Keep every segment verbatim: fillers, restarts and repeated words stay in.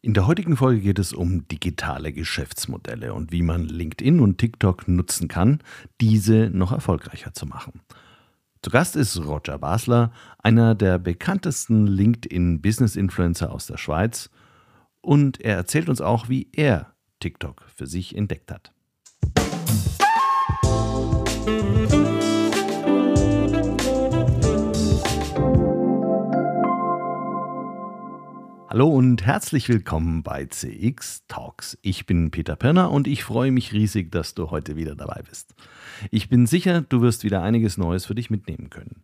In der heutigen Folge geht es um digitale Geschäftsmodelle und wie man LinkedIn und TikTok nutzen kann, diese noch erfolgreicher zu machen. Zu Gast ist Roger Basler, einer der bekanntesten LinkedIn-Business-Influencer aus der Schweiz, und er erzählt uns auch, wie er TikTok für sich entdeckt hat. Hallo und herzlich willkommen bei C X Talks. Ich bin Peter Pirner und ich freue mich riesig, dass du heute wieder dabei bist. Ich bin sicher, du wirst wieder einiges Neues für dich mitnehmen können.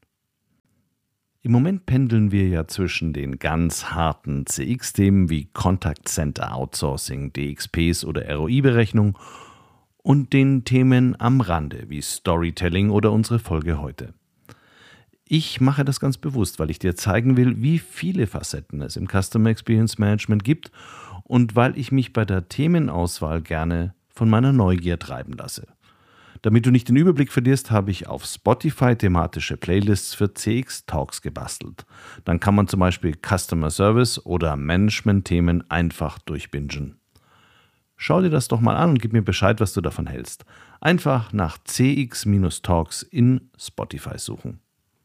Im Moment pendeln wir ja zwischen den ganz harten C X-Themen wie Contact Center Outsourcing, D X Ps oder R O I-Berechnung und den Themen am Rande wie Storytelling oder unsere Folge heute. Ich mache das ganz bewusst, weil ich dir zeigen will, wie viele Facetten es im Customer Experience Management gibt und weil ich mich bei der Themenauswahl gerne von meiner Neugier treiben lasse. Damit du nicht den Überblick verlierst, habe ich auf Spotify thematische Playlists für C X Talks gebastelt. Dann kann man zum Beispiel Customer Service oder Management-Themen einfach durchbingen. Schau dir das doch mal an und gib mir Bescheid, was du davon hältst. Einfach nach C X Talks in Spotify suchen.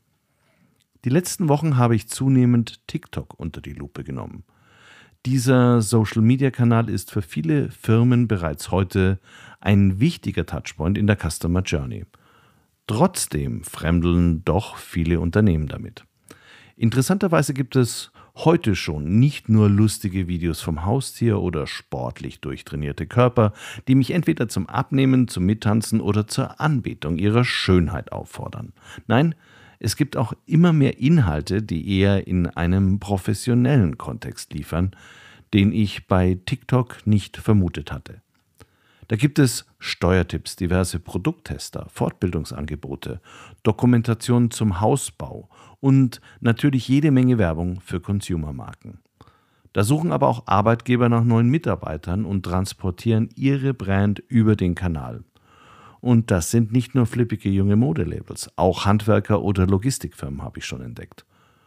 Die letzten Wochen habe ich zunehmend TikTok unter die Lupe genommen. Dieser Social-Media-Kanal ist für viele Firmen bereits heute ein wichtiger Touchpoint in der Customer Journey. Trotzdem fremdeln doch viele Unternehmen damit. Interessanterweise gibt es heute schon nicht nur lustige Videos vom Haustier oder sportlich durchtrainierte Körper, die mich entweder zum Abnehmen, zum Mittanzen oder zur Anbetung ihrer Schönheit auffordern. Nein, es gibt auch immer mehr Inhalte, die eher in einem professionellen Kontext liefern, den ich bei TikTok nicht vermutet hatte. Da gibt es Steuertipps, diverse Produkttester, Fortbildungsangebote, Dokumentation zum Hausbau und natürlich jede Menge Werbung für Consumermarken. Da suchen aber auch Arbeitgeber nach neuen Mitarbeitern und transportieren ihre Brand über den Kanal. Und das sind nicht nur flippige junge Modelabels, auch Handwerker oder Logistikfirmen habe ich schon entdeckt.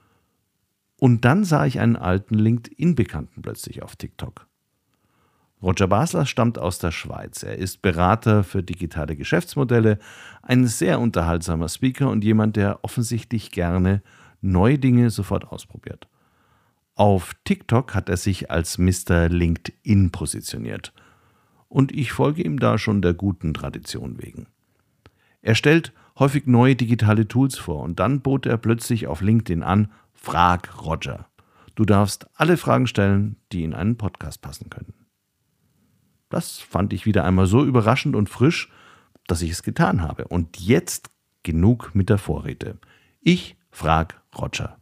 Und dann sah ich einen alten LinkedIn-Bekannten plötzlich auf TikTok. Roger Basler stammt aus der Schweiz. Er ist Berater für digitale Geschäftsmodelle, ein sehr unterhaltsamer Speaker und jemand, der offensichtlich gerne neue Dinge sofort ausprobiert. Auf TikTok hat er sich als Mister LinkedIn positioniert. Und ich folge ihm da schon der guten Tradition wegen. Er stellt häufig neue digitale Tools vor und dann bot er plötzlich auf LinkedIn an: Frag Roger. Du darfst alle Fragen stellen, die in einen Podcast passen können. Das fand ich wieder einmal so überraschend und frisch, dass ich es getan habe. Und jetzt genug mit der Vorrede. Ich frag Roger.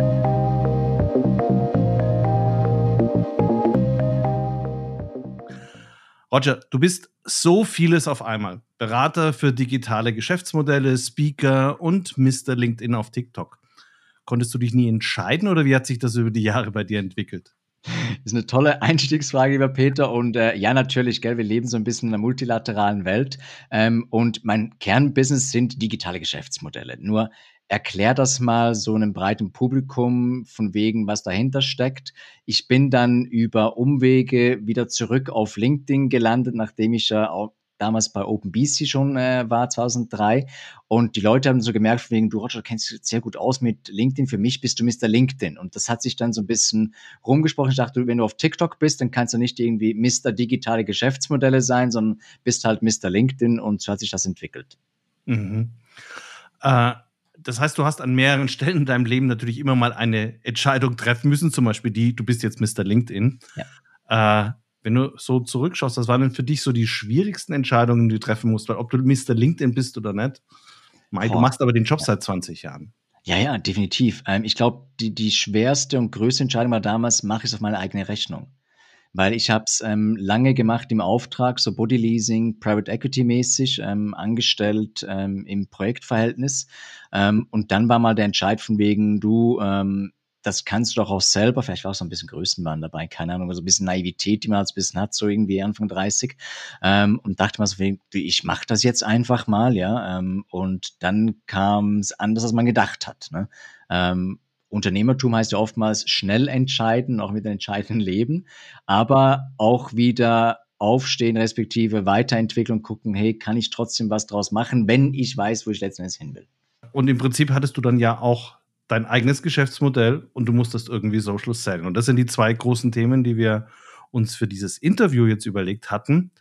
Roger, du bist so vieles auf einmal. Berater für digitale Geschäftsmodelle, Speaker und Mister LinkedIn auf TikTok. Konntest du dich nie entscheiden oder wie hat sich das über die Jahre bei dir entwickelt? Das ist eine tolle Einstiegsfrage, lieber Peter. Und äh, ja, natürlich, gell, wir leben so ein bisschen in einer multilateralen Welt. Ähm, und mein Kernbusiness sind digitale Geschäftsmodelle. Nur erklär das mal so einem breiten Publikum von wegen, was dahinter steckt. Ich bin dann über Umwege wieder zurück auf LinkedIn gelandet, nachdem ich ja auch damals bei OpenBC schon äh, war, zweitausenddrei. Und die Leute haben so gemerkt, von wegen, du Roger, du kennst dich sehr gut aus mit LinkedIn. Für mich bist du Mister LinkedIn. Und das hat sich dann so ein bisschen rumgesprochen. Ich dachte, wenn du auf TikTok bist, dann kannst du nicht irgendwie Mister digitale Geschäftsmodelle sein, sondern bist halt Mister LinkedIn, und so hat sich das entwickelt. Mhm. Äh, das heißt, du hast an mehreren Stellen in deinem Leben natürlich immer mal eine Entscheidung treffen müssen, zum Beispiel die, du bist jetzt Mister LinkedIn. Ja. Äh, wenn du so zurückschaust, was waren denn für dich so die schwierigsten Entscheidungen, die du treffen musst, weil ob du Mister LinkedIn bist oder nicht? Mei, du machst aber den Job ja. seit zwanzig Jahren. Ja, ja, definitiv. Ähm, ich glaube, die, die schwerste und größte Entscheidung war damals, mache ich es auf meine eigene Rechnung. Weil ich habe es ähm, lange gemacht im Auftrag, so Bodyleasing, Private Equity mäßig, ähm, angestellt ähm, im Projektverhältnis. Ähm, und dann war mal der Entscheid von wegen, du, ähm, das kannst du doch auch selber, vielleicht war auch so ein bisschen Größenwahn dabei, keine Ahnung, so ein bisschen Naivität, die man als bisschen hat, so irgendwie Anfang dreißig. Ähm, und dachte mal so, ich mache das jetzt einfach mal, ja. Ähm, und dann kam es anders, als man gedacht hat, ne? Ähm, Unternehmertum heißt ja oftmals schnell entscheiden, auch mit den entscheidenden Leben, aber auch wieder aufstehen, respektive Weiterentwicklung, gucken, hey, kann ich trotzdem was draus machen, wenn ich weiß, wo ich letzten Endes hin will. Und im Prinzip hattest du dann ja auch dein eigenes Geschäftsmodell und du musstest irgendwie Social Selling. Und das sind die zwei großen Themen, die wir uns für dieses Interview jetzt überlegt hatten.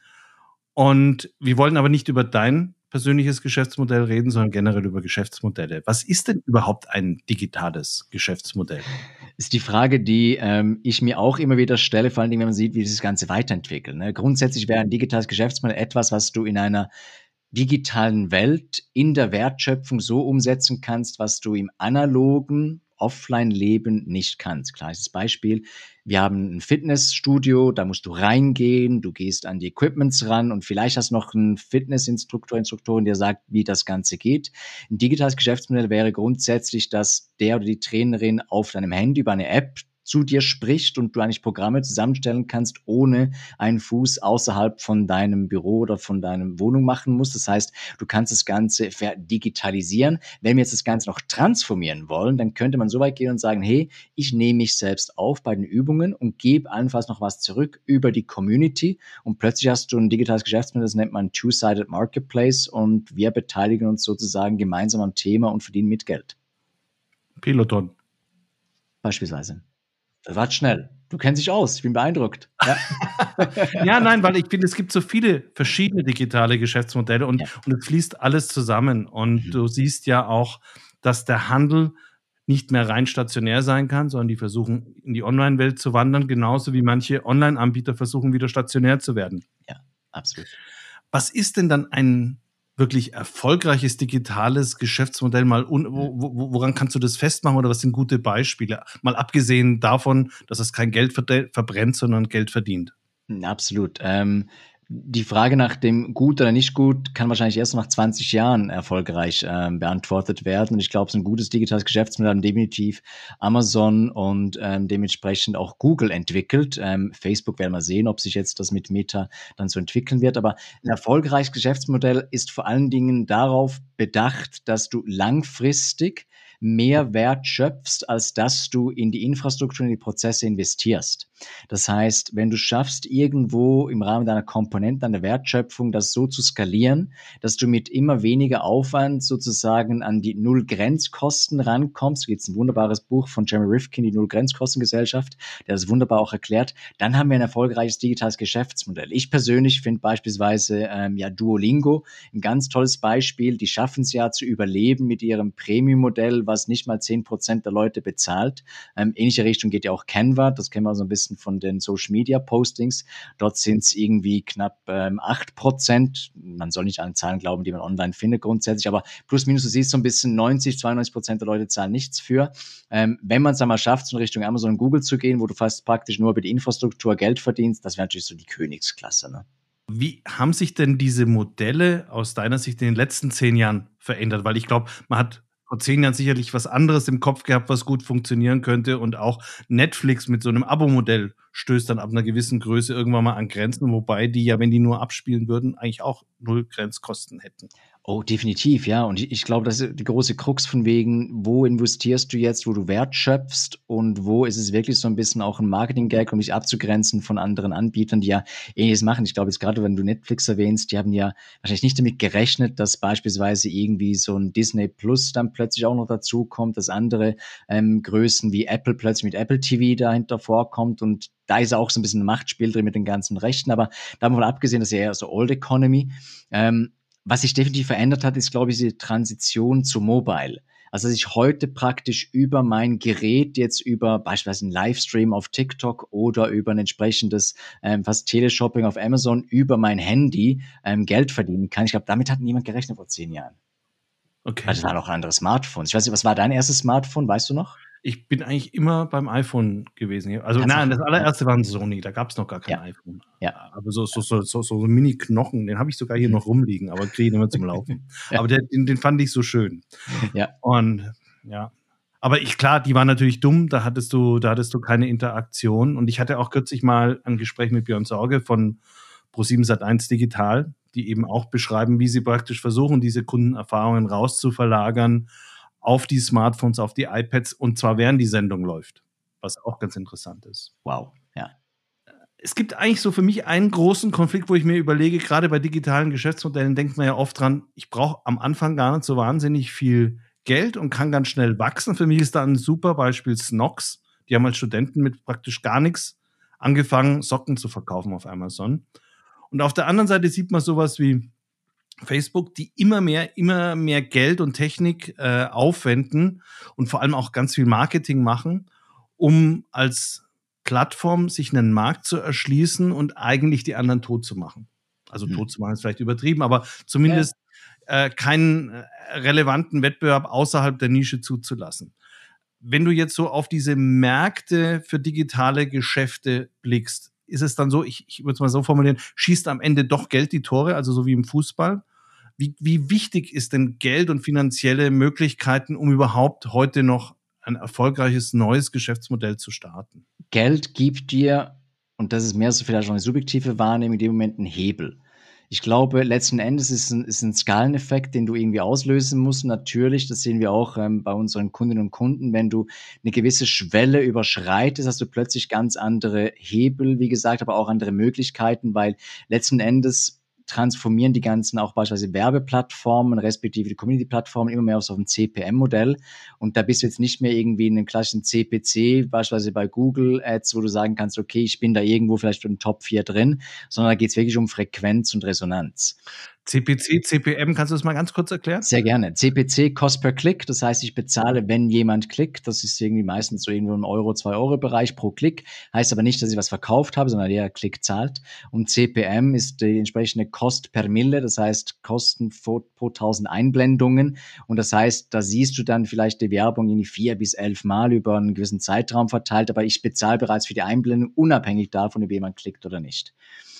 Und wir wollten aber nicht über dein persönliches Geschäftsmodell reden, sondern generell über Geschäftsmodelle. Was ist denn überhaupt ein digitales Geschäftsmodell? Ist die Frage, die ähm, ich mir auch immer wieder stelle, vor allen Dingen, wenn man sieht, wie sich das Ganze weiterentwickelt. Ne? Grundsätzlich wäre ein digitales Geschäftsmodell etwas, was du in einer digitalen Welt in der Wertschöpfung so umsetzen kannst, was du im analogen Offline-Leben nicht kannst. Kleines Beispiel: Wir haben ein Fitnessstudio, da musst du reingehen, du gehst an die Equipments ran und vielleicht hast du noch einen Fitnessinstruktor, Instruktorin, der sagt, wie das Ganze geht. Ein digitales Geschäftsmodell wäre grundsätzlich, dass der oder die Trainerin auf deinem Handy über eine App zu dir spricht und du eigentlich Programme zusammenstellen kannst, ohne einen Fuß außerhalb von deinem Büro oder von deiner Wohnung machen musst. Das heißt, du kannst das Ganze verdigitalisieren. Wenn wir jetzt das Ganze noch transformieren wollen, dann könnte man so weit gehen und sagen, hey, ich nehme mich selbst auf bei den Übungen und gebe allenfalls noch was zurück über die Community und plötzlich hast du ein digitales Geschäftsmodell, das nennt man Two-Sided Marketplace und wir beteiligen uns sozusagen gemeinsam am Thema und verdienen mit Geld. Peloton. Beispielsweise. Das war schnell. Du kennst dich aus. Ich bin beeindruckt. Ja, ja nein, weil ich finde, es gibt so viele verschiedene digitale Geschäftsmodelle und, ja. und es fließt alles zusammen. Und mhm. du siehst ja auch, dass der Handel nicht mehr rein stationär sein kann, sondern die versuchen, in die Online-Welt zu wandern, genauso wie manche Online-Anbieter versuchen, wieder stationär zu werden. Ja, absolut. Was ist denn dann ein wirklich erfolgreiches digitales Geschäftsmodell, mal un, wo, wo, woran kannst du das festmachen oder was sind gute Beispiele? Mal abgesehen davon, dass es kein Geld verbrennt, sondern Geld verdient. Absolut. Ähm, die Frage nach dem gut oder nicht gut kann wahrscheinlich erst nach zwanzig Jahren erfolgreich ähm, beantwortet werden. Und ich glaube, so ein gutes digitales Geschäftsmodell haben definitiv Amazon und ähm, dementsprechend auch Google entwickelt. Ähm, Facebook werden wir sehen, ob sich jetzt das mit Meta dann so entwickeln wird. Aber ein erfolgreiches Geschäftsmodell ist vor allen Dingen darauf bedacht, dass du langfristig mehr Wert schöpfst, als dass du in die Infrastruktur, in die Prozesse investierst. Das heißt, wenn du schaffst, irgendwo im Rahmen deiner Komponenten, deiner Wertschöpfung, das so zu skalieren, dass du mit immer weniger Aufwand sozusagen an die Null-Grenzkosten rankommst, da gibt es ein wunderbares Buch von Jeremy Rifkin, die Null-Grenzkostengesellschaft, der das wunderbar auch erklärt, dann haben wir ein erfolgreiches digitales Geschäftsmodell. Ich persönlich finde beispielsweise ähm, ja Duolingo ein ganz tolles Beispiel. Die schaffen es ja zu überleben mit ihrem Premium-Modell, was nicht mal zehn Prozent der Leute bezahlt. Ähm, ähnliche Richtung geht ja auch Canva, das kennen wir so ein bisschen von den Social-Media-Postings. Dort sind es irgendwie knapp ähm, acht Prozent. Man soll nicht an Zahlen glauben, die man online findet grundsätzlich, aber plus minus, du siehst so ein bisschen neunzig, zweiundneunzig Prozent der Leute zahlen nichts für. Ähm, wenn man es einmal schafft, so in Richtung Amazon und Google zu gehen, wo du fast praktisch nur über die Infrastruktur Geld verdienst, das wäre natürlich so die Königsklasse, ne? Wie haben sich denn diese Modelle aus deiner Sicht in den letzten zehn Jahren verändert? Weil ich glaube, man hat vor zehn Jahren sicherlich was anderes im Kopf gehabt, was gut funktionieren könnte. Und auch Netflix mit so einem Abo-Modell stößt dann ab einer gewissen Größe irgendwann mal an Grenzen, wobei die ja, wenn die nur abspielen würden, eigentlich auch null Grenzkosten hätten. Oh, definitiv, ja. Und ich, ich glaube, das ist die große Krux von wegen, wo investierst du jetzt, wo du Wert schöpfst und wo ist es wirklich so ein bisschen auch ein Marketing-Gag, um dich abzugrenzen von anderen Anbietern, die ja Ähnliches machen. Ich glaube jetzt gerade, wenn du Netflix erwähnst, die haben ja wahrscheinlich nicht damit gerechnet, dass beispielsweise irgendwie so ein Disney Plus dann plötzlich auch noch dazu kommt, dass andere ähm, Größen wie Apple plötzlich mit Apple T V dahinter vorkommt und da ist auch so ein bisschen ein Machtspiel drin mit den ganzen Rechten, aber davon abgesehen, das ist ja eher so Old Economy. Ähm, Was sich definitiv verändert hat, ist, glaube ich, die Transition zu Mobile. Also, dass ich heute praktisch über mein Gerät jetzt über beispielsweise einen Livestream auf TikTok oder über ein entsprechendes ähm, fast Teleshopping auf Amazon über mein Handy ähm, Geld verdienen kann. Ich glaube, damit hat niemand gerechnet vor zehn Jahren. Okay. Weil das waren auch andere Smartphones. Ich weiß nicht, was war dein erstes Smartphone? Weißt du noch? Ich bin eigentlich immer beim iPhone gewesen. Also Tatsache, nein, das allererste ja. war ein Sony, da gab es noch gar kein Ja. iPhone. Ja. Aber so, so, so, so, so Mini-Knochen, den habe ich sogar hier Mhm. noch rumliegen, aber kriege ihn immer zum Laufen. Ja. Aber der, den, den fand ich so schön. Ja. Und ja. Aber ich, klar, die waren natürlich dumm, da hattest du, da hattest du keine Interaktion. Und ich hatte auch kürzlich mal ein Gespräch mit Björn Sorge von ProSieben Sat eins Digital, die eben auch beschreiben, wie sie praktisch versuchen, diese Kundenerfahrungen rauszuverlagern auf die Smartphones, auf die iPads und zwar während die Sendung läuft, was auch ganz interessant ist. Wow, ja. Es gibt eigentlich so für mich einen großen Konflikt, wo ich mir überlege, gerade bei digitalen Geschäftsmodellen denkt man ja oft dran, ich brauche am Anfang gar nicht so wahnsinnig viel Geld und kann ganz schnell wachsen. Für mich ist da ein super Beispiel Snox. Die haben als Studenten mit praktisch gar nichts angefangen, Socken zu verkaufen auf Amazon. Und auf der anderen Seite sieht man sowas wie Facebook, die immer mehr, immer mehr Geld und Technik äh, aufwenden und vor allem auch ganz viel Marketing machen, um als Plattform sich einen Markt zu erschließen und eigentlich die anderen tot zu machen. Also Mhm. tot zu machen ist vielleicht übertrieben, aber zumindest ja. äh, keinen äh, relevanten Wettbewerb außerhalb der Nische zuzulassen. Wenn du jetzt so auf diese Märkte für digitale Geschäfte blickst, ist es dann so, ich, ich würde es mal so formulieren, schießt am Ende doch Geld die Tore, also so wie im Fußball? Wie, wie wichtig ist denn Geld und finanzielle Möglichkeiten, um überhaupt heute noch ein erfolgreiches neues Geschäftsmodell zu starten? Geld gibt dir, und das ist mehr so vielleicht auch eine subjektive Wahrnehmung, in dem Moment einen Hebel. Ich glaube, letzten Endes ist ein, ist ein Skaleneffekt, den du irgendwie auslösen musst. Natürlich, das sehen wir auch ähm, bei unseren Kundinnen und Kunden, wenn du eine gewisse Schwelle überschreitest, hast du plötzlich ganz andere Hebel, wie gesagt, aber auch andere Möglichkeiten, weil letzten Endes transformieren die ganzen auch beispielsweise Werbeplattformen, respektive die Community-Plattformen immer mehr auf so ein C P M-Modell. Und da bist du jetzt nicht mehr irgendwie in einem klassischen C P C, beispielsweise bei Google Ads, wo du sagen kannst, okay, ich bin da irgendwo vielleicht in den Top vier drin, sondern da geht es wirklich um Frequenz und Resonanz. C P C, C P M, kannst du das mal ganz kurz erklären? Sehr gerne. C P C, Cost per Klick, das heißt, ich bezahle, wenn jemand klickt, das ist irgendwie meistens so irgendwo im Euro, zwei Euro Bereich pro Klick, heißt aber nicht, dass ich was verkauft habe, sondern der Klick zahlt. Und C P M ist die entsprechende Cost per Mille, das heißt Kosten pro, pro tausend Einblendungen. Und das heißt, da siehst du dann vielleicht die Werbung irgendwie vier bis elf Mal über einen gewissen Zeitraum verteilt, aber ich bezahle bereits für die Einblendung, unabhängig davon, ob jemand klickt oder nicht.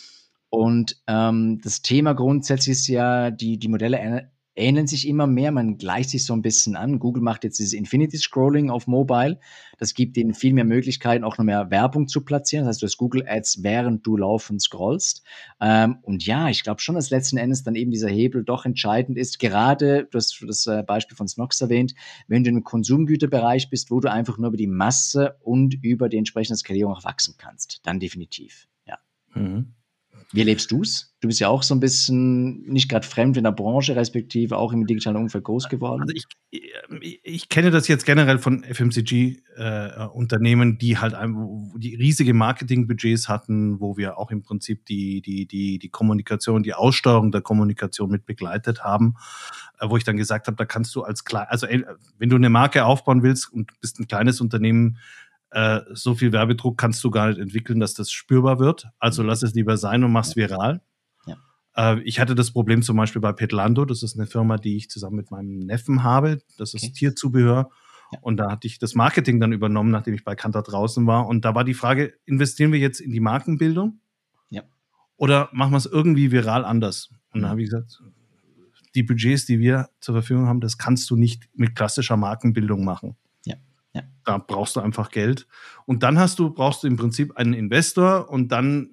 Und ähm, das Thema grundsätzlich ist ja, die, die Modelle ähneln sich immer mehr, man gleicht sich so ein bisschen an. Google macht jetzt dieses Infinity Scrolling auf Mobile. Das gibt ihnen viel mehr Möglichkeiten, auch noch mehr Werbung zu platzieren. Das heißt, du hast Google Ads, während du laufend scrollst. Ähm, und ja, ich glaube schon, dass letzten Endes dann eben dieser Hebel doch entscheidend ist. Gerade, du hast das äh, Beispiel von Snox erwähnt, wenn du im Konsumgüterbereich bist, wo du einfach nur über die Masse und über die entsprechende Skalierung auch wachsen kannst. Dann definitiv, ja. Mhm. Wie erlebst du es? Du bist ja auch so ein bisschen nicht gerade fremd in der Branche, respektive auch im digitalen Umfeld groß geworden. Also ich, ich, ich kenne das jetzt generell von F M C G-Unternehmen, äh, die halt ein, die riesige Marketingbudgets hatten, wo wir auch im Prinzip die, die, die, die Kommunikation, die Aussteuerung der Kommunikation mit begleitet haben, äh, wo ich dann gesagt habe, da kannst du als klein, also äh, wenn du eine Marke aufbauen willst und bist ein kleines Unternehmen, äh, so viel Werbedruck kannst du gar nicht entwickeln, dass das spürbar wird. Also lass es lieber sein und mach's viral. Ja. Äh, ich hatte das Problem zum Beispiel bei Petlando. Das ist eine Firma, die ich zusammen mit meinem Neffen habe. Das ist Okay. Tierzubehör. Ja. Und da hatte ich das Marketing dann übernommen, nachdem ich bei Kantar draußen war. Und da war die Frage, investieren wir jetzt in die Markenbildung? Ja. Oder machen wir es irgendwie viral anders? Und Mhm. da habe ich gesagt, die Budgets, die wir zur Verfügung haben, das kannst du nicht mit klassischer Markenbildung machen. Ja. Ja. Da brauchst du einfach Geld. Und dann hast du, brauchst du im Prinzip einen Investor und dann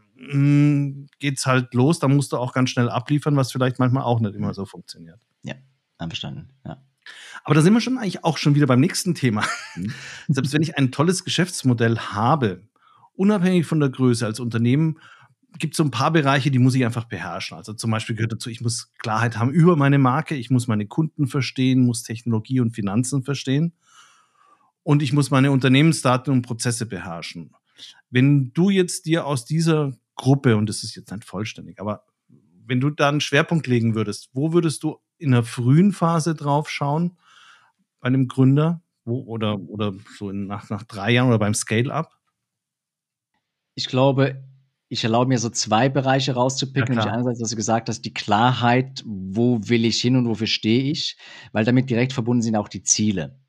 äh, geht's halt los. Da musst du auch ganz schnell abliefern, was vielleicht manchmal auch nicht immer so funktioniert. Ja, einverstanden. Ja. Aber da sind wir schon eigentlich auch schon wieder beim nächsten Thema. Mhm. Selbst wenn ich ein tolles Geschäftsmodell habe, unabhängig von der Größe als Unternehmen, gibt es so ein paar Bereiche, die muss ich einfach beherrschen. Also zum Beispiel gehört dazu, ich muss Klarheit haben über meine Marke, ich muss meine Kunden verstehen, muss Technologie und Finanzen verstehen. Und ich muss meine Unternehmensdaten und Prozesse beherrschen. Wenn du jetzt dir aus dieser Gruppe, und das ist jetzt nicht vollständig, aber wenn du da einen Schwerpunkt legen würdest, wo würdest du in der frühen Phase drauf schauen bei einem Gründer? Wo, oder, oder so in, nach, nach drei Jahren oder beim Scale-Up? Ich glaube, ich erlaube mir so zwei Bereiche rauszupicken. Ja, Nämlich einerseits, was du gesagt hast, die Klarheit, wo will ich hin und wofür stehe ich, weil damit direkt verbunden sind auch die Ziele.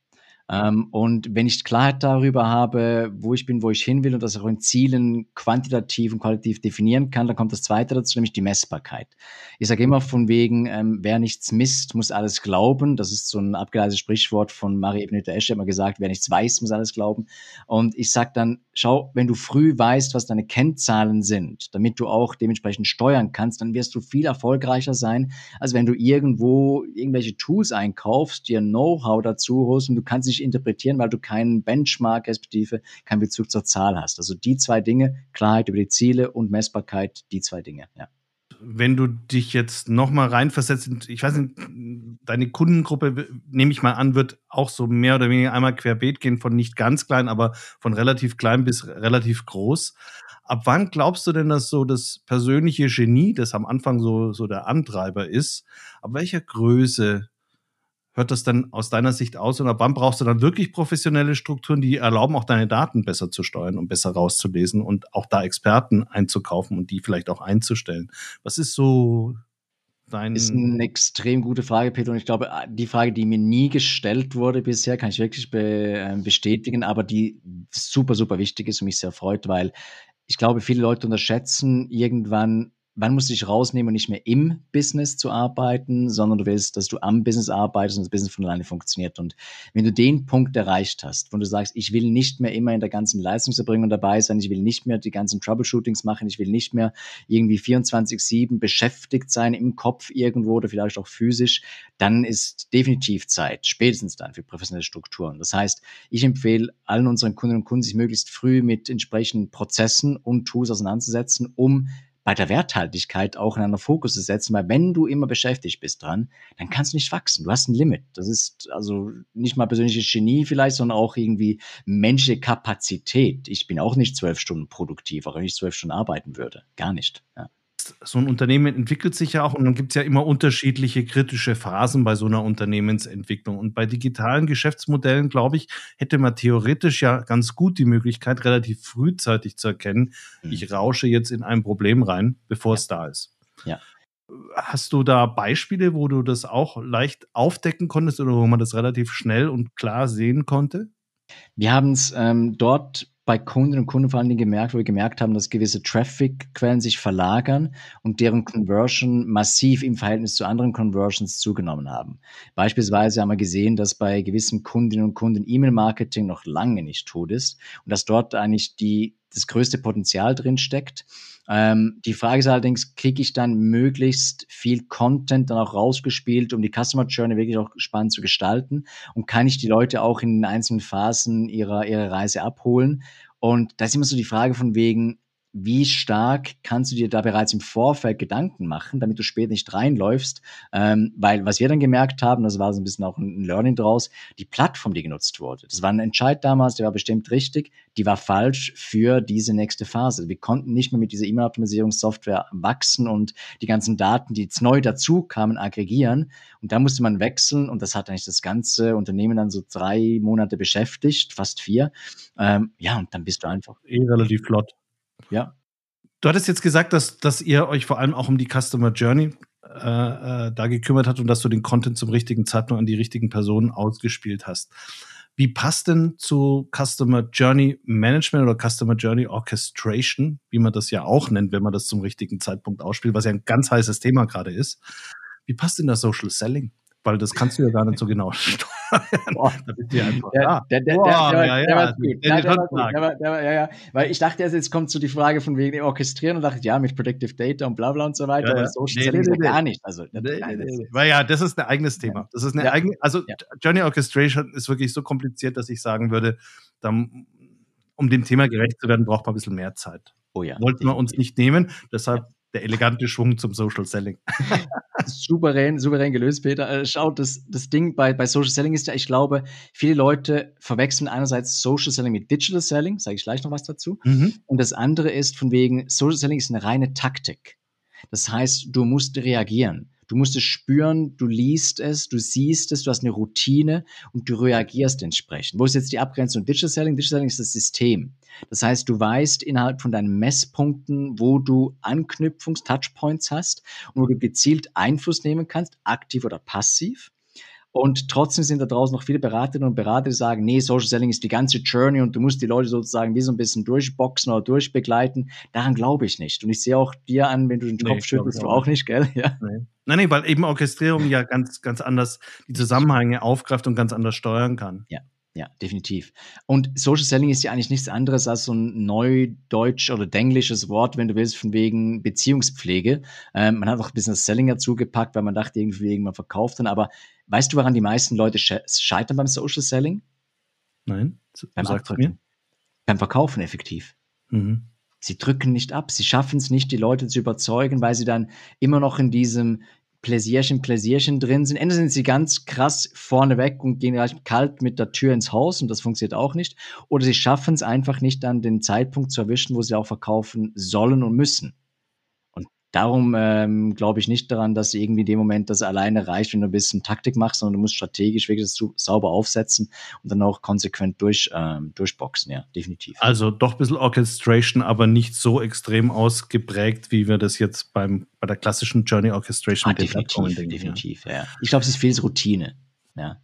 Ähm, und wenn ich Klarheit darüber habe, wo ich bin, wo ich hin will und das auch in Zielen quantitativ und qualitativ definieren kann, dann kommt das Zweite dazu, nämlich die Messbarkeit. Ich sage immer von wegen, ähm, wer nichts misst, muss alles glauben. Das ist so ein abgeleitetes Sprichwort von Marie-Ebenete Escher, immer gesagt, wer nichts weiß, muss alles glauben. Und ich sage dann, schau, wenn du früh weißt, was deine Kennzahlen sind, damit du auch dementsprechend steuern kannst, dann wirst du viel erfolgreicher sein, als wenn du irgendwo irgendwelche Tools einkaufst, dir Know-how dazu holst und du kannst nicht interpretieren, weil du keinen Benchmark, respektive keinen Bezug zur Zahl hast. Also die zwei Dinge, Klarheit über die Ziele und Messbarkeit, die zwei Dinge, ja. Wenn du dich jetzt nochmal reinversetzt, ich weiß nicht, deine Kundengruppe, nehme ich mal an, wird auch so mehr oder weniger einmal querbeet gehen, von nicht ganz klein, aber von relativ klein bis relativ groß. Ab wann glaubst du denn, dass so das persönliche Genie, das am Anfang so, so der Antreiber ist, ab welcher Größe hört das dann aus deiner Sicht aus? Und ab wann brauchst du dann wirklich professionelle Strukturen, die erlauben, auch deine Daten besser zu steuern und besser rauszulesen und auch da Experten einzukaufen und die vielleicht auch einzustellen? Was ist so dein... Ist eine extrem gute Frage, Peter. Und ich glaube, die Frage, die mir nie gestellt wurde bisher, kann ich wirklich be äh, bestätigen, aber die super, super wichtig ist und mich sehr freut, weil ich glaube, viele Leute unterschätzen irgendwann, wann musst du dich rausnehmen und nicht mehr im Business zu arbeiten, sondern du willst, dass du am Business arbeitest und das Business von alleine funktioniert. Und wenn du den Punkt erreicht hast, wo du sagst, ich will nicht mehr immer in der ganzen Leistungserbringung dabei sein, ich will nicht mehr die ganzen Troubleshootings machen, ich will nicht mehr irgendwie vierundzwanzig sieben beschäftigt sein im Kopf irgendwo oder vielleicht auch physisch, dann ist definitiv Zeit, spätestens dann, für professionelle Strukturen. Das heißt, ich empfehle allen unseren Kundinnen und Kunden, sich möglichst früh mit entsprechenden Prozessen und Tools auseinanderzusetzen, um bei der Werthaltigkeit auch in einen Fokus zu setzen, weil wenn du immer beschäftigt bist dran, dann kannst du nicht wachsen. Du hast ein Limit. Das ist also nicht mal persönliches Genie vielleicht, sondern auch irgendwie menschliche Kapazität. Ich bin auch nicht zwölf Stunden produktiv, auch wenn ich zwölf Stunden arbeiten würde. Gar nicht. Ja. So ein Unternehmen entwickelt sich ja auch und dann gibt es ja immer unterschiedliche kritische Phasen bei so einer Unternehmensentwicklung. Und bei digitalen Geschäftsmodellen, glaube ich, hätte man theoretisch ja ganz gut die Möglichkeit, relativ frühzeitig zu erkennen, Mhm. ich rausche jetzt in ein Problem rein, bevor Ja. es da ist. Ja. Hast du da Beispiele, wo du das auch leicht aufdecken konntest oder wo man das relativ schnell und klar sehen konnte? Wir haben es ähm, dort bei Kunden und Kunden vor allen Dingen gemerkt, wo wir gemerkt haben, dass gewisse Traffic-Quellen sich verlagern und deren Conversion massiv im Verhältnis zu anderen Conversions zugenommen haben. Beispielsweise haben wir gesehen, dass bei gewissen Kundinnen und Kunden E-Mail-Marketing noch lange nicht tot ist und dass dort eigentlich die, das größte Potenzial drin steckt. Ähm, die Frage ist allerdings, kriege ich dann möglichst viel Content dann auch rausgespielt, um die Customer Journey wirklich auch spannend zu gestalten? Und kann ich die Leute auch in den einzelnen Phasen ihrer, ihrer Reise abholen? Und da ist immer so die Frage von wegen, wie stark kannst du dir da bereits im Vorfeld Gedanken machen, damit du später nicht reinläufst? Ähm, weil was wir dann gemerkt haben, das war so ein bisschen auch ein Learning draus, die Plattform, die genutzt wurde, das war ein Entscheid damals, der war bestimmt richtig, die war falsch für diese nächste Phase. Wir konnten nicht mehr mit dieser E-Mail-Optimisierungssoftware wachsen und die ganzen Daten, die jetzt neu dazu kamen, aggregieren. Und da musste man wechseln und das hat eigentlich das ganze Unternehmen dann so drei Monate beschäftigt, fast vier. Ähm, ja, und dann bist du einfach, Eh relativ flott. ja. Du hattest jetzt gesagt, dass, dass ihr euch vor allem auch um die Customer Journey äh, äh, da gekümmert habt und dass du den Content zum richtigen Zeitpunkt an die richtigen Personen ausgespielt hast. Wie passt denn zu Customer Journey Management oder Customer Journey Orchestration, wie man das ja auch nennt, wenn man das zum richtigen Zeitpunkt ausspielt, was ja ein ganz heißes Thema gerade ist. Wie passt denn das Social Selling? Weil das kannst du ja gar nicht so genau steuern. Boah. Da bist du ja einfach Der, da. der, der, Boah, der, der, war- ja, der ja, war gut. der Nein, ist der schon war gut. stark. Der war, der war, ja, ja. Weil ich dachte erst, jetzt kommt so die Frage von wegen Orchestrieren und dachte, ja, mit Predictive Data und bla bla und so weiter, Ja, aber ja. Social Nee, Selling nee, ist ja nee, nee. gar nicht. Also, Nee, nein, nee, das nee. ist, Weil ja, das ist ein eigenes ja, Thema. Das ist eine ja, eigene, also ja. Journey Orchestration ist wirklich so kompliziert, dass ich sagen würde, da, um dem Thema gerecht zu werden, braucht man ein bisschen mehr Zeit. Oh ja, Wollten wir uns definitiv. nicht nehmen, Ja. deshalb der elegante Schwung zum Social Selling. Souverän, souverän gelöst, Peter. Äh, schau, das, das Ding bei, bei Social Selling ist ja, ich glaube, viele Leute verwechseln einerseits Social Selling mit Digital Selling, sage ich gleich noch was dazu. Mhm. Und das andere ist von wegen, Social Selling ist eine reine Taktik. Das heißt, du musst reagieren. Du musst es spüren, du liest es, du siehst es, du hast eine Routine und du reagierst entsprechend. Wo ist jetzt die Abgrenzung? Digital Selling? Digital Selling ist das System. Das heißt, du weißt innerhalb von deinen Messpunkten, wo du Anknüpfungs-Touchpoints hast und wo du gezielt Einfluss nehmen kannst, aktiv oder passiv. Und trotzdem sind da draußen noch viele Beraterinnen und Berater, die sagen: „Ne, Social Selling ist die ganze Journey und du musst die Leute sozusagen wie so 'n bisschen durchboxen oder durchbegleiten.“ Daran glaube ich nicht. Und ich sehe auch dir an, wenn du den Ne, Kopf glaube ich schüttelst, du auch auch nicht. nicht, gell? Ja. Ne. Ne, ne, weil eben Orchestrierung ja ganz ganz anders die Richtig. Zusammenhänge aufgreift und ganz anders steuern kann. Ja, ja, definitiv. Und Social Selling ist ja eigentlich nichts anderes als so 'n neudeutsch oder denglisches Wort, wenn du willst, von wegen Beziehungspflege. Ähm, man hat auch 'n bisschen das Selling dazugepackt, weil man dachte irgendwie, man verkauft dann. Aber weißt du, woran die meisten Leute sche scheitern beim Social Selling? Nein, s Beim sag's mir. Abdrücken. Beim Verkaufen effektiv. Mhm. Sie drücken nicht ab. Sie schaffen's nicht, die Leute zu überzeugen, weil sie dann immer noch in diesem Pläsierchen, Pläsierchen drin sind. Entweder sind sie ganz krass vorneweg und gehen gleich kalt mit der Tür ins Haus und das funktioniert auch nicht. Oder sie schaffen's einfach nicht, dann den Zeitpunkt zu erwischen, wo sie auch verkaufen sollen und müssen. Und darum, ähm, glaube ich nicht daran, dass irgendwie in dem Moment das alleine reicht, wenn du 'n bisschen Taktik machst, sondern du musst strategisch wirklich das su sauber aufsetzen und dann auch konsequent durch ähm, durchboxen, ja, definitiv. Also doch bisschen Orchestration, aber nicht so extrem ausgeprägt, wie wir das jetzt beim bei der klassischen Journey Orchestration Ah, mit den Plattformen definitiv, denken, ja. definitiv, ja. Ich glaube, es ist vieles Routine, ja.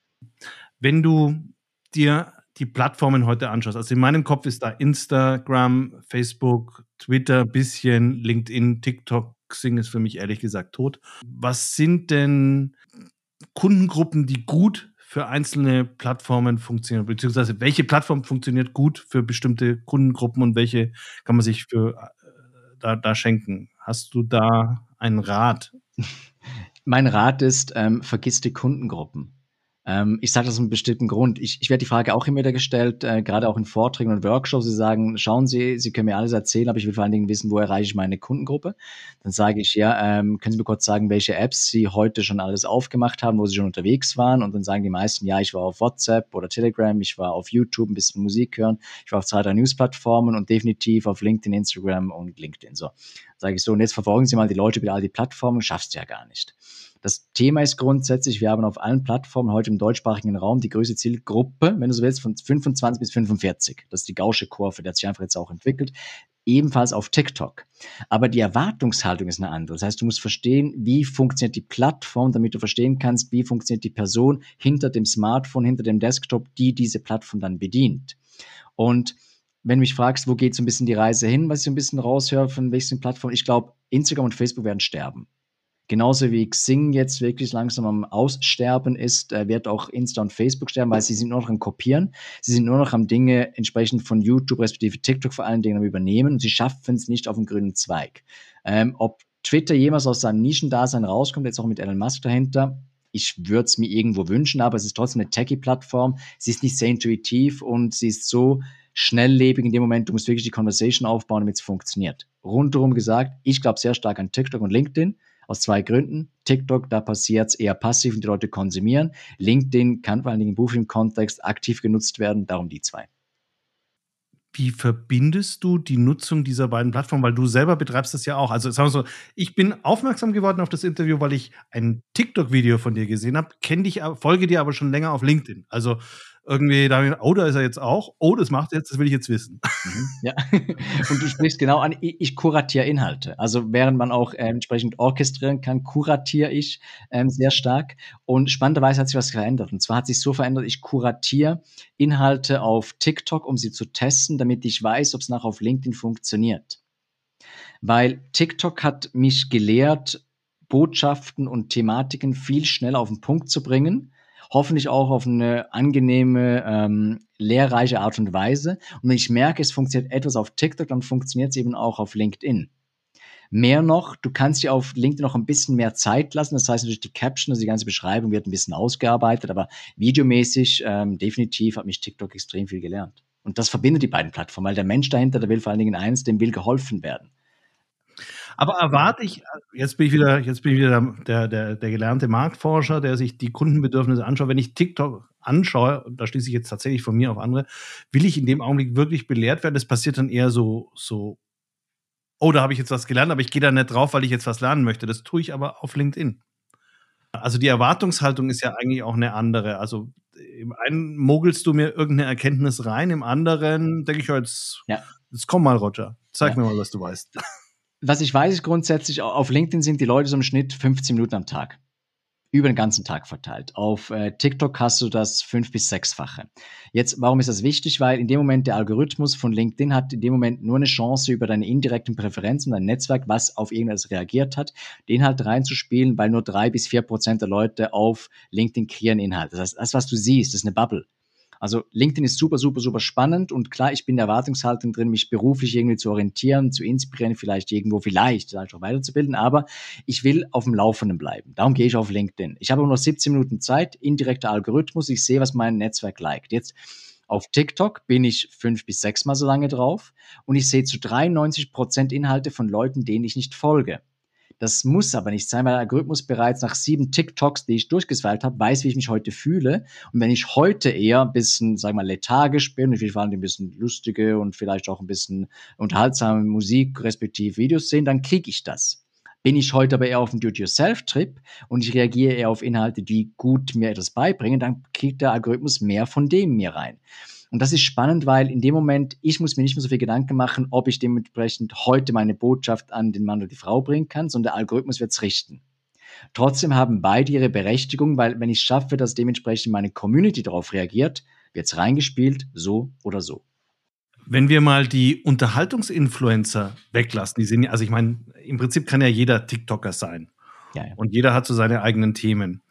Wenn du dir die Plattformen heute anschaust, also in meinem Kopf ist da Instagram, Facebook, Twitter bisschen, LinkedIn, TikTok, Xing ist für mich ehrlich gesagt tot. Was sind denn Kundengruppen, die gut für einzelne Plattformen funktionieren? Beziehungsweise welche Plattform funktioniert gut für bestimmte Kundengruppen und welche kann man sich für äh, da da schenken? Hast du da einen Rat? Mein Rat ist, ähm, vergiss die Kundengruppen. Ähm, ich sage das aus 'nem bestimmten Grund. Ich ich werde die Frage auch immer wieder gestellt, äh, grade auch in Vorträgen und Workshops. Sie sagen: „Schauen Sie, Sie können mir alles erzählen, aber ich will vor allen Dingen wissen, wo erreiche ich meine Kundengruppe?“ Dann sage ich: „Ja, ähm, können Sie mir kurz sagen, welche Apps Sie heute schon alles aufgemacht haben, wo Sie schon unterwegs waren?“ Und dann sagen die meisten: „Ja, ich war auf WhatsApp oder Telegram, ich war auf YouTube 'n bisschen Musik hören, ich war auf zwei, drei News-Plattformen und definitiv auf LinkedIn, Instagram und LinkedIn“, so. Sage ich so: „Und jetzt verfolgen Sie mal die Leute über all die Plattformen, schaffst du ja gar nicht.“ Das Thema ist grundsätzlich, wir haben auf allen Plattformen heute im deutschsprachigen Raum die größte Zielgruppe, wenn du so willst, von fünfundzwanzig bis fünfundvierzig. Das ist die Gaußsche Kurve, die hat sich einfach jetzt auch entwickelt, ebenfalls auf TikTok. Aber die Erwartungshaltung ist 'ne andere. Das heißt, du musst verstehen, wie funktioniert die Plattform, damit du verstehen kannst, wie funktioniert die Person hinter dem Smartphone, hinter dem Desktop, die diese Plattform dann bedient. Und wenn du mich fragst, wo geht so 'n bisschen die Reise hin, was ich so 'n bisschen raushöre von welchen Plattformen, ich glaube, Instagram und Facebook werden sterben. Genauso wie Xing jetzt wirklich langsam am Aussterben ist, äh, wird auch Insta und Facebook sterben, weil sie sind nur noch am Kopieren. Sie sind nur noch am Dinge entsprechend von YouTube respektive TikTok vor allen Dingen am Übernehmen und sie schaffen's nicht auf 'n grünen Zweig. Ähm, ob Twitter jemals aus seinem Nischendasein rauskommt, jetzt auch mit Elon Musk dahinter, ich würde es mir irgendwo wünschen, aber es ist trotzdem 'ne Techie-Plattform. Sie ist nicht sehr intuitiv und sie ist so schnelllebig in dem Moment, du musst wirklich die Conversation aufbauen, damit's funktioniert. Rundherum gesagt, ich glaube sehr stark an TikTok und LinkedIn aus zwei Gründen. TikTok, da passiert's eher passiv und die Leute konsumieren. LinkedIn kann vor allen Dingen im beruflichen Kontext aktiv genutzt werden, darum die zwei. Wie verbindest du die Nutzung dieser beiden Plattformen? Weil du selber betreibst das ja auch. Also, sagen wir so, ich bin aufmerksam geworden auf das Interview, weil ich ein TikTok-Video von dir gesehen habe, kenne dich a folge dir aber schon länger auf LinkedIn. Also, irgendwie da habe ich gedacht: „Oh, da ist er jetzt auch. Oh, das macht er jetzt, das will ich jetzt wissen.“ Mhm, ja. Und du sprichst genau an, i ich kuratiere Inhalte. Also, während man auch, äh, entsprechend orchestrieren kann, kuratiere ich, ähm, sehr stark. Und spannenderweise hat sich was verändert. Und zwar hat sich's so verändert, ich kuratiere Inhalte auf TikTok, um sie zu testen, damit ich weiß, ob's nachher auf LinkedIn funktioniert. Weil TikTok hat mich gelehrt, Botschaften und Thematiken viel schneller auf 'n Punkt zu bringen, hoffentlich auch auf 'ne angenehme, ähm, lehrreiche Art und Weise. Und wenn ich merke, es funktioniert etwas auf TikTok, dann funktioniert's eben auch auf LinkedIn. Mehr noch, du kannst dir auf LinkedIn noch 'n bisschen mehr Zeit lassen. Das heißt natürlich, die Caption, also die ganze Beschreibung wird 'n bisschen ausgearbeitet, aber videomäßig, ähm, definitiv hat mich TikTok extrem viel gelernt. Und das verbindet die beiden Plattformen, weil der Mensch dahinter, der will vor allen Dingen eins, dem will geholfen werden. Aber erwarte ich jetzt bin ich wieder jetzt bin ich wieder der der der gelernte Marktforscher, der sich die Kundenbedürfnisse anschaut. Wenn ich TikTok anschaue, und da schließe ich jetzt tatsächlich von mir auf andere, will ich in dem Augenblick wirklich belehrt werden? Das passiert dann eher so so: „Oh, da habe ich jetzt was gelernt, aber ich gehe da nicht drauf, weil ich jetzt was lernen möchte.“ Das tue ich aber auf LinkedIn. Also, die Erwartungshaltung ist ja eigentlich auch 'ne andere. Also, im einen mogelst du mir irgend 'ne Erkenntnis rein, im anderen denke ich: „Ja, jetzt Ja. jetzt komm mal, Roger. Zeig Ja. mir mal, was du weißt.“ Was ich weiß, ist grundsätzlich, a auf LinkedIn sind die Leute so im Schnitt fünfzehn Minuten am Tag. Über den ganzen Tag verteilt. Auf, äh, TikTok hast du das fünf bis sechsfache. Jetzt, warum ist das wichtig? Weil in dem Moment der Algorithmus von LinkedIn hat in dem Moment nur 'ne Chance, über deine indirekten Präferenzen, dein Netzwerk, was auf irgendwas reagiert hat, den Inhalt reinzuspielen, weil nur drei bis vier Prozent der Leute auf LinkedIn kreieren Inhalt. Das heißt, das, was du siehst, ist 'ne Bubble. Also, LinkedIn ist super, super, super spannend und klar, ich bin in der Erwartungshaltung drin, mich beruflich irgendwie zu orientieren, zu inspirieren, vielleicht irgendwo vielleicht vielleicht auch weiterzubilden, aber ich will aufm Laufenden bleiben. Darum gehe ich auf LinkedIn. Ich habe nur noch siebzehn Minuten Zeit, indirekter Algorithmus, ich sehe, was mein Netzwerk liked. Jetzt auf TikTok bin ich fünf bis sechsmal so lange drauf und ich sehe zu dreiundneunzig Prozent Inhalte von Leuten, denen ich nicht folge. Das muss aber nicht sein, weil der Algorithmus bereits nach sieben TikToks, die ich durchgeswiped habe, weiß, wie ich mich heute fühle. Und wenn ich heute eher 'n bisschen, sage ich mal, lethargisch bin, ich will vor allem 'n bisschen lustige und vielleicht auch 'n bisschen unterhaltsame Musik respektive Videos sehen, dann kriege ich das. Bin ich heute aber eher aufm Do-it-yourself-Trip und ich reagiere eher auf Inhalte, die gut mir etwas beibringen, dann kriegt der Algorithmus mehr von dem mir rein. Und das ist spannend, weil in dem Moment ich muss mir nicht mehr so viel Gedanken machen, ob ich dementsprechend heute meine Botschaft an den Mann oder die Frau bringen kann, sondern der Algorithmus wird's richten. Trotzdem haben beide ihre Berechtigung, weil wenn ich's schaffe, dass dementsprechend meine Community darauf reagiert, wird's reingespielt, so oder so. Wenn wir mal die Unterhaltungsinfluencer weglassen, die sind ja also, ich meine, im Prinzip kann ja jeder TikToker sein Ja, ja. und jeder hat so seine eigenen Themen.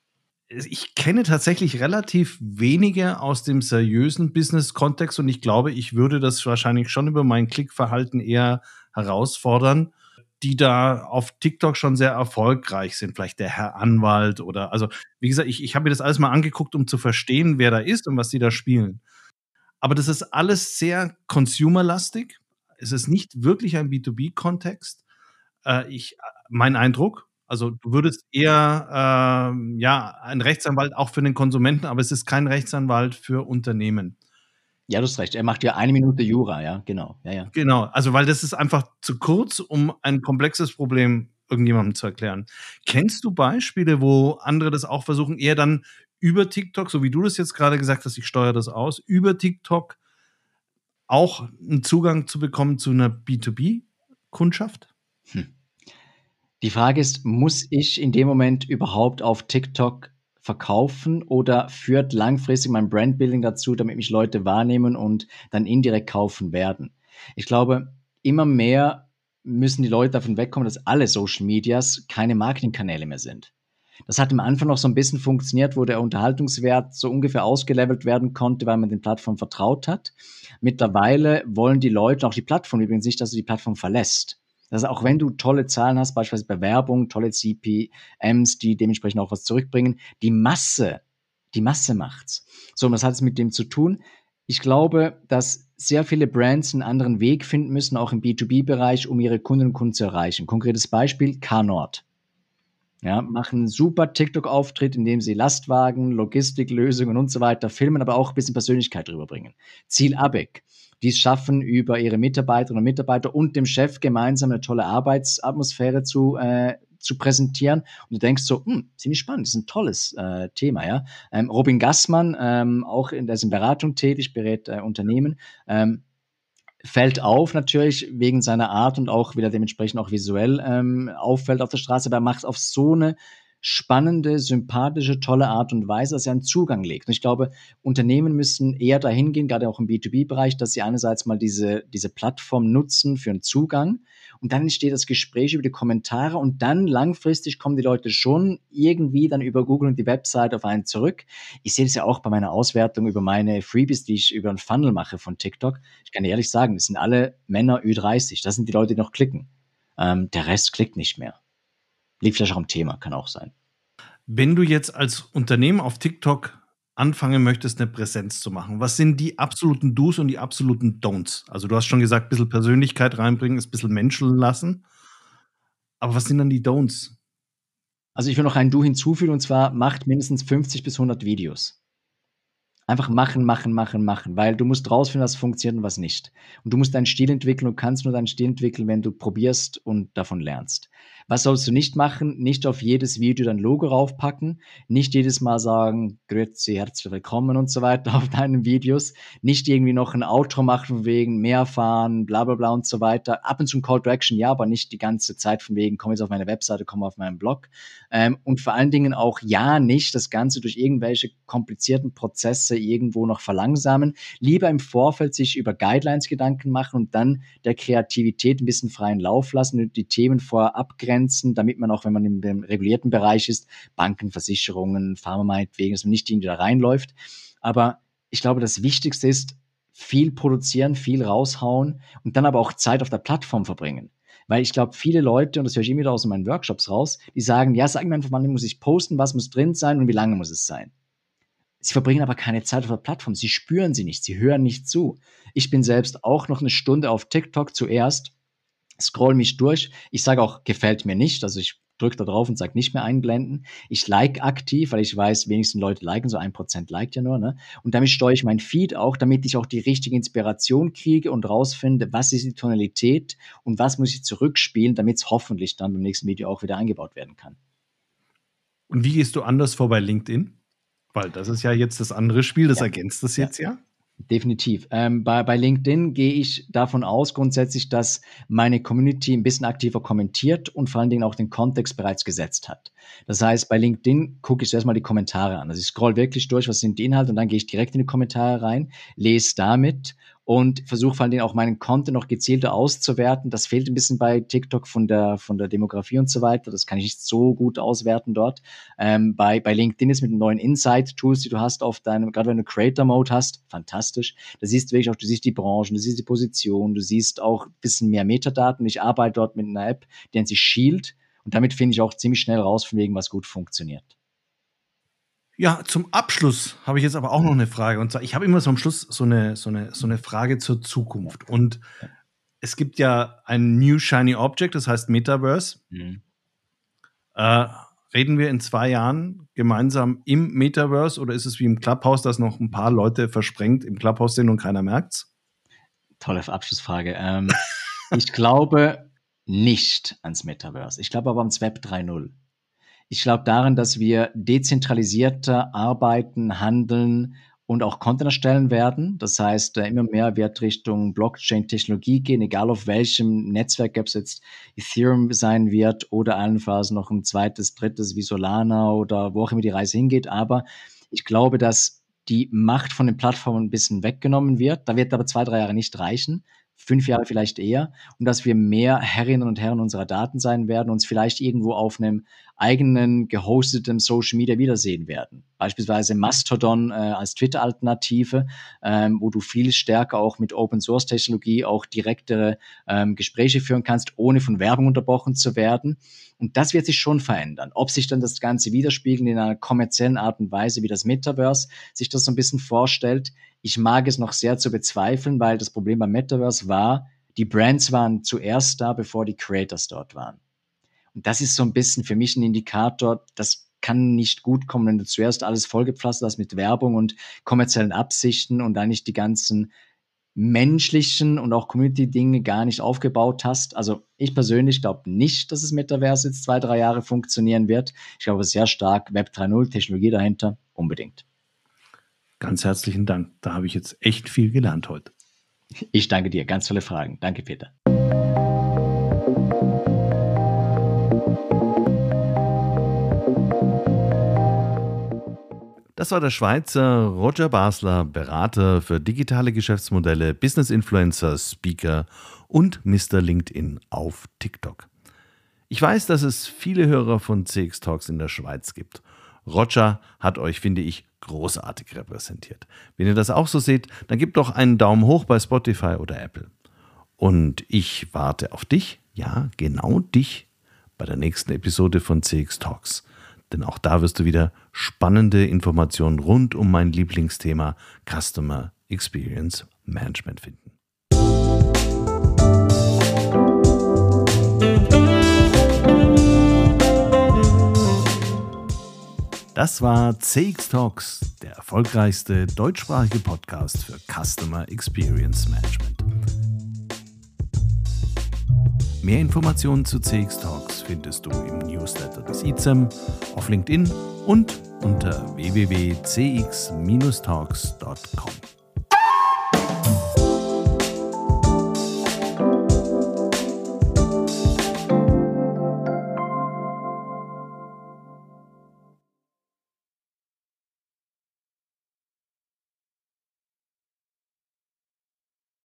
Es ich kenne tatsächlich relativ wenige aus dem seriösen Business-Kontext und ich glaube, ich würde das wahrscheinlich schon über mein Klickverhalten eher herausfordern, die da auf TikTok schon sehr erfolgreich sind. Vielleicht der Herr Anwalt oder also, wie gesagt, ich ich habe mir das alles mal angeguckt, um zu verstehen, wer da ist und was die da spielen. Aber das ist alles sehr consumerlastig. Es ist nicht wirklich ein B2B-Kontext. Äh, ich äh, mein Eindruck. Also, du würdest eher, ähm, ja, ein Rechtsanwalt auch für den Konsumenten, aber es ist kein Rechtsanwalt für Unternehmen. Ja, du hast recht. Er macht ja eine Minute Jura, ja, genau. Ja, ja. Genau, also, weil das ist einfach zu kurz, um ein komplexes Problem irgendjemandem zu erklären. Kennst du Beispiele, wo andere das auch versuchen, eher dann über TikTok, so wie du das jetzt grade gesagt hast: „Ich steuere das aus“, über TikTok auch 'n Zugang zu bekommen zu 'ner B2B-Kundschaft? Hm. Die Frage ist, muss ich in dem Moment überhaupt auf TikTok verkaufen oder führt langfristig mein Brand-Building dazu, damit mich Leute wahrnehmen und dann indirekt kaufen werden? Ich glaube, immer mehr müssen die Leute davon wegkommen, dass alle Social Medias keine Marketingkanäle mehr sind. Das hat am Anfang noch so 'n bisschen funktioniert, wo der Unterhaltungswert so ungefähr ausgelevelt werden konnte, weil man den Plattformen vertraut hat. Mittlerweile wollen die Leute auch die Plattform übrigens nicht, dass du die Plattform verlässt. Also, auch wenn du tolle Zahlen hast, beispielsweise bei Werbung, tolle CPMs, die dementsprechend auch was zurückbringen, die Masse die Masse macht's. So, und was hat es mit dem zu tun? Ich glaube, dass sehr viele Brands 'n anderen Weg finden müssen, auch im B2B-Bereich, um ihre Kundinnen und Kunden zu erreichen. Konkretes Beispiel: K-Nord. Ja, machen 'n super TikTok-Auftritt, indem sie Lastwagen, Logistiklösungen und so weiter filmen, aber auch bisschen Persönlichkeit rüberbringen. Ziel ABEC, die's schaffen, über ihre Mitarbeiterinnen und Mitarbeiter und dem Chef gemeinsam 'ne tolle Arbeitsatmosphäre zu äh, zu präsentieren. Und du denkst so: „Hm, ziemlich spannend, ist 'n tolles, äh, Thema“, ja? Ähm, Robin Gassmann, ähm, auch in der ist in Beratung tätig, berät, äh, Unternehmen, ähm, fällt auf natürlich wegen seiner Art und auch, wie er dementsprechend auch visuell, ähm, auffällt auf der Straße, aber er macht's auf so 'ne spannende, sympathische, tolle Art und Weise, dass er 'n Zugang legt. Und ich glaube, Unternehmen müssen eher dahin gehen, grade auch im B2B-Bereich, dass sie einerseits mal diese diese Plattform nutzen für 'n Zugang und dann entsteht das Gespräch über die Kommentare und dann langfristig kommen die Leute schon irgendwie dann über Google und die Website auf einen zurück. Ich sehe das ja auch bei meiner Auswertung über meine Freebies, die ich über 'n Funnel mache von TikTok. Ich kann dir ehrlich sagen, das sind alle Männer Ü dreißig. Das sind die Leute, die noch klicken. Ähm, der Rest klickt nicht mehr. Liegt vielleicht auch am Thema, kann auch sein. Wenn du jetzt als Unternehmen auf TikTok anfangen möchtest, 'ne Präsenz zu machen, was sind die absoluten Do's und die absoluten Don'ts? Also, du hast schon gesagt, bisschen Persönlichkeit reinbringen, es bisschen menscheln lassen. Aber was sind dann die Don'ts? Also, ich will noch ein Do hinzufügen und zwar macht mindestens fünfzig bis hundert Videos. Einfach machen, machen, machen, machen, weil du musst rausfinden, was funktioniert und was nicht. Und du musst deinen Stil entwickeln. Du kannst nur deinen Stil entwickeln, wenn du probierst und davon lernst. Was sollst du nicht machen? Nicht auf jedes Video dein Logo raufpacken, nicht jedes Mal sagen: „Grüezi, herzlich willkommen“ und so weiter auf deinen Videos. Nicht irgendwie noch 'n Outro machen von wegen mehr fahren, bla bla bla und so weiter. Ab und zu 'n Call to Action, ja, aber nicht die ganze Zeit von wegen: „Komm jetzt auf meine Webseite, komm auf meinen Blog.“ Ähm, und vor allen Dingen auch ja nicht das Ganze durch irgendwelche komplizierten Prozesse irgendwo noch verlangsamen. Lieber im Vorfeld sich über Guidelines Gedanken machen und dann der Kreativität 'n bisschen freien Lauf lassen und die Themen vorher abgrenzen, damit man auch, wenn man in dem regulierten Bereich ist, Banken, Versicherungen, Pharma meinetwegen, dass man nicht irgendwie da reinläuft. Aber ich glaube, das Wichtigste ist, viel produzieren, viel raushauen und dann aber auch Zeit auf der Plattform verbringen. Weil ich glaube, viele Leute, und das höre ich immer wieder aus meinen Workshops raus, die sagen: „Ja, sag mir einfach, wann muss ich posten, was muss drin sein und wie lange muss es sein?“ Sie verbringen aber keine Zeit auf der Plattform. Sie spüren sie nicht, sie hören nicht zu. Ich bin selbst auch noch 'ne Stunde auf TikTok zuerst, scrolle mich durch. Ich sage auch: „Gefällt mir nicht.“ Also, ich drücke da drauf und sage: „Nicht mehr einblenden.“ Ich like aktiv, weil ich weiß, wenigsten Leute liken, so ein Prozent liked ja nur, ne? Und damit steuere ich meinen Feed auch, damit ich auch die richtige Inspiration kriege und rausfinde, was ist die Tonalität und was muss ich zurückspielen, damit's hoffentlich dann beim nächsten Video auch wieder eingebaut werden kann. Und wie gehst du anders vor bei LinkedIn? Weil das ist ja jetzt das andere Spiel, das Ja, ergänzt das ja. jetzt ja? Definitiv. Ähm, bei bei LinkedIn gehe ich davon aus grundsätzlich, dass meine Community 'n bisschen aktiver kommentiert und vor allen Dingen auch den Kontext bereits gesetzt hat. Das heißt, bei LinkedIn gucke ich zuerst mal die Kommentare an. Also, ich scrolle wirklich durch, was sind die Inhalte und dann gehe ich direkt in die Kommentare rein, lese da mit und versuche vor allen Dingen auch meinen Content noch gezielter auszuwerten. Das fehlt 'n bisschen bei TikTok von der von der Demografie und so weiter. Das kann ich nicht so gut auswerten dort. Ähm, bei bei LinkedIn ist mit den neuen Insight-Tools, die du hast auf deinem grade wenn du Creator Mode hast, fantastisch. Da siehst du wirklich auch du siehst die Branchen, du siehst die Position, du siehst auch bisschen mehr Metadaten. Ich arbeite dort mit 'ner App, die nennt sich Shield und damit finde ich auch ziemlich schnell raus von wegen, was gut funktioniert. Ja, zum Abschluss habe ich jetzt aber auch noch 'ne Frage. Und zwar, ich habe immer so am Schluss so 'ne so 'ne so 'ne Frage zur Ja. Zukunft. Und Ja. es gibt ja ein New Shiny Object, das heißt Metaverse. Mhm. Äh, reden wir in zwei Jahren gemeinsam im Metaverse oder ist es wie im Clubhouse, dass noch 'n paar Leute versprengt im Clubhouse sind und keiner merkt's? Tolle F Abschlussfrage. Ähm, ich glaube nicht ans Metaverse. Ich glaube aber ans Web drei Null. Ich glaube daran, dass wir dezentralisierter arbeiten, handeln und auch Content erstellen werden. Das heißt, äh, immer mehr wird Richtung Blockchain-Technologie gehen, egal auf welchem Netzwerk, ob's jetzt Ethereum sein wird oder allenfalls noch 'n zweites, drittes wie Solana oder wo auch immer die Reise hingeht. Aber ich glaube, dass die Macht von den Plattformen 'n bisschen weggenommen wird. Da wird aber zwei, drei Jahre nicht reichen, fünf Jahre vielleicht eher. Und dass wir mehr Herrinnen und Herren unserer Daten sein werden, uns vielleicht irgendwo auf 'nem eigenen gehosteten Social Media wiedersehen werden. Beispielsweise Mastodon, äh, als Twitter-Alternative, ähm, wo du viel stärker auch mit Open-Source-Technologie auch direktere, ähm, Gespräche führen kannst, ohne von Werbung unterbrochen zu werden. Und das wird sich schon verändern. Ob sich dann das Ganze widerspiegelt in einer kommerziellen Art und Weise, wie das Metaverse sich das so 'n bisschen vorstellt. Ich mag es noch sehr zu bezweifeln, weil das Problem beim Metaverse war, die Brands waren zuerst da, bevor die Creators dort waren. Und das ist so 'n bisschen für mich 'n Indikator, das kann nicht gut kommen, wenn du zuerst alles vollgepflastert hast mit Werbung und kommerziellen Absichten und eigentlich die ganzen menschlichen und auch Community-Dinge gar nicht aufgebaut hast. Also, ich persönlich glaube nicht, dass das Metaverse jetzt zwei, drei Jahre funktionieren wird. Ich glaube sehr stark Web drei Null, Technologie dahinter, unbedingt. Ganz herzlichen Dank. Da habe ich jetzt echt viel gelernt heute. Ich danke dir. Ganz tolle Fragen. Danke, Peter. Das war der Schweizer Roger Basler, Berater für digitale Geschäftsmodelle, Business Influencer, Speaker und Mister LinkedIn auf TikTok. Ich weiß, dass es viele Hörer von C X Talks in der Schweiz gibt. Roger hat euch, finde ich, großartig repräsentiert. Wenn ihr das auch so seht, dann gebt doch einen Daumen hoch bei Spotify oder Apple. Und ich warte auf dich, ja, genau dich, bei der nächsten Episode von C X Talks. Denn auch da wirst du wieder spannende Informationen rund um mein Lieblingsthema Customer Experience Management finden. Das war C X Talks, der erfolgreichste deutschsprachige Podcast für Customer Experience Management. Mehr Informationen zu C X Talks findest du im Newsletter des I Z E M, auf LinkedIn und unter w w w punkt c x Bindestrich talks punkt com.